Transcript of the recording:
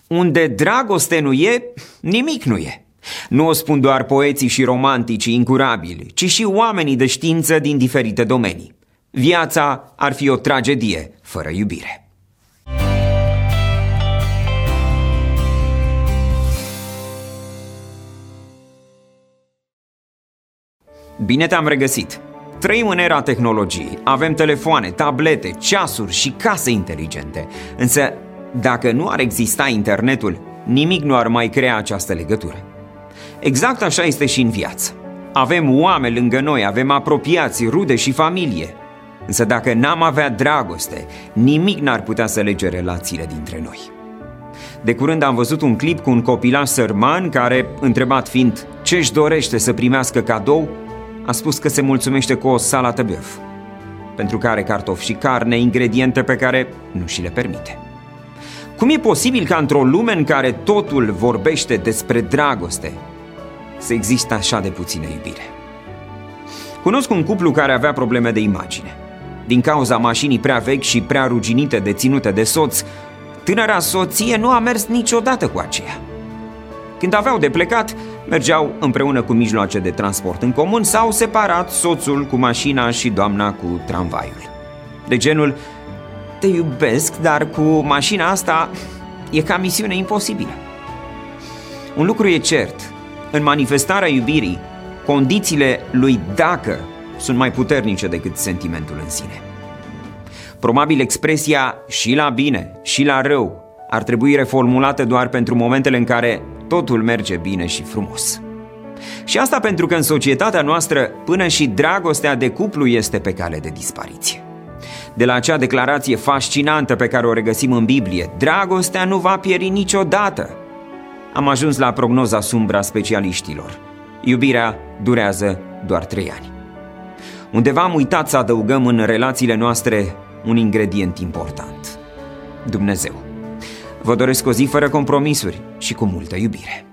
Unde dragoste nu e, nimic nu e. Nu o spun doar poeții și romanticii incurabili, ci și oamenii de știință din diferite domenii. Viața ar fi o tragedie fără iubire. Bine te-am regăsit! Trăim în era tehnologiei, avem telefoane, tablete, ceasuri și case inteligente. Însă, dacă nu ar exista internetul, nimic nu ar mai crea această legătură. Exact așa este și în viață. Avem oameni lângă noi, avem apropiați, rude și familie. Însă dacă n-am avea dragoste, nimic n-ar putea să lege relațiile dintre noi. De curând am văzut un clip cu un copilaș sărman care, întrebat fiind ce își dorește să primească cadou, a spus că se mulțumește cu o salată băf, pentru că are cartofi și carne, ingrediente pe care nu și le permite. Cum e posibil ca într-o lume în care totul vorbește despre dragoste să existe așa de puțină iubire? Cunosc un cuplu care avea probleme de imagine. Din cauza mașinii prea vechi și prea ruginite deținute de soț, tânăra soție nu a mers niciodată cu aceea. Când aveau de plecat, mergeau împreună cu mijloace de transport în comun sau separat, soțul cu mașina și doamna cu tramvaiul. De genul, te iubesc, dar cu mașina asta e ca misiune imposibilă. Un lucru e cert, în manifestarea iubirii, condițiile lui dacă sunt mai puternice decât sentimentul în sine. Probabil expresia și la bine și la rău ar trebui reformulată doar pentru momentele în care totul merge bine și frumos. Și asta pentru că în societatea noastră până și dragostea de cuplu este pe cale de dispariție. De la acea declarație fascinantă pe care o regăsim în Biblie, dragostea nu va pieri niciodată, am ajuns la prognoza sumbră a specialiștilor. Iubirea durează doar 3 ani. Undeva am uitat să adăugăm în relațiile noastre un ingredient important: Dumnezeu. Vă doresc o zi fără compromisuri și cu multă iubire.